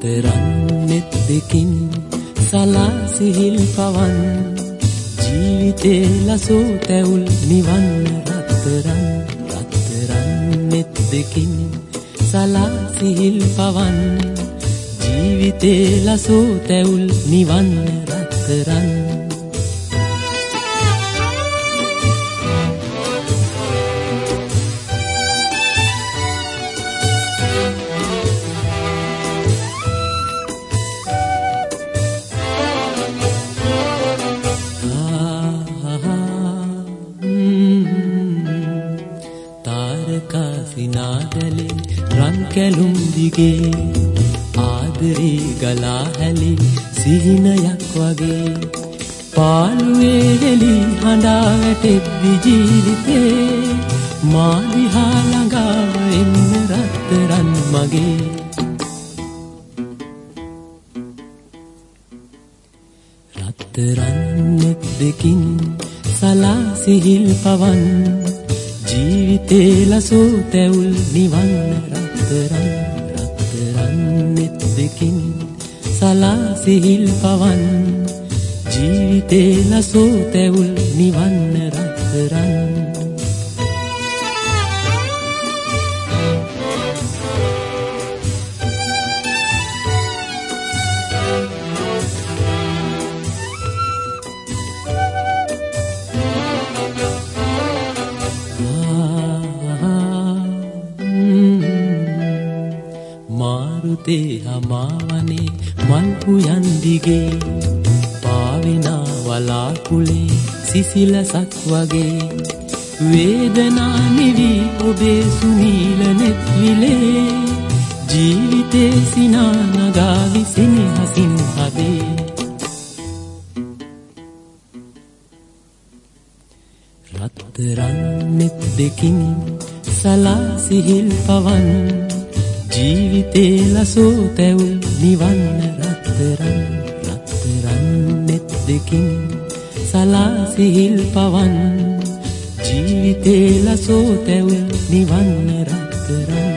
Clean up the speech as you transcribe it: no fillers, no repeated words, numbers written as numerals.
රත්තරන් නෙත් දෙකින් සලා සිහිල් පවන් ජීවිතේ ලසෝ තැවුල් නිවන් රත්තරන් නෙත් දෙකින් සලා සිහිල් පවන් ජීවිතේ ලසෝ තැවුල් නිවන් රත්තරන් නාදලේ රන් කැලුම් දිගේ ආදරේ ගලා හැලි සිහිනයක් වගේ පාළුවේ හෙලි හඬා වැටෙද්දි ජීවිතේ මා දිහා ළඟාව එන්න රත්තරන් මගේ රත්තරන් නෙත් දෙකින් සලා සිහිල් පවන් ජීවිතේ ලසෝ තැවුල් නිවන් රත්තරන් නෙත් දෙකින් සලා සිහිල් පවන් ජීවිතේ ලසෝ තැවුල් නිවන් රත්තරන් මාරුතේ හමාවනේ මල් පුයන් දිගේ පාවෙනා වලාකුලේ සිසිලසක් වගේ වේදනා නිවි ඔබේ සුනීල නෙත් විලේ ජීවිතේ සිනා නගා විසිනහසින් හදේ රත්තරන් නෙත් දෙකින් සලා සිහිල් පවන් ජීවිතේ ලසෝ තැවුල් නිවන් රත්තරන් නෙත් දෙකින් සලා සිහිල් පවන් ජීවිතේ ලසෝ තැවුල් නිවන් රත්තරන්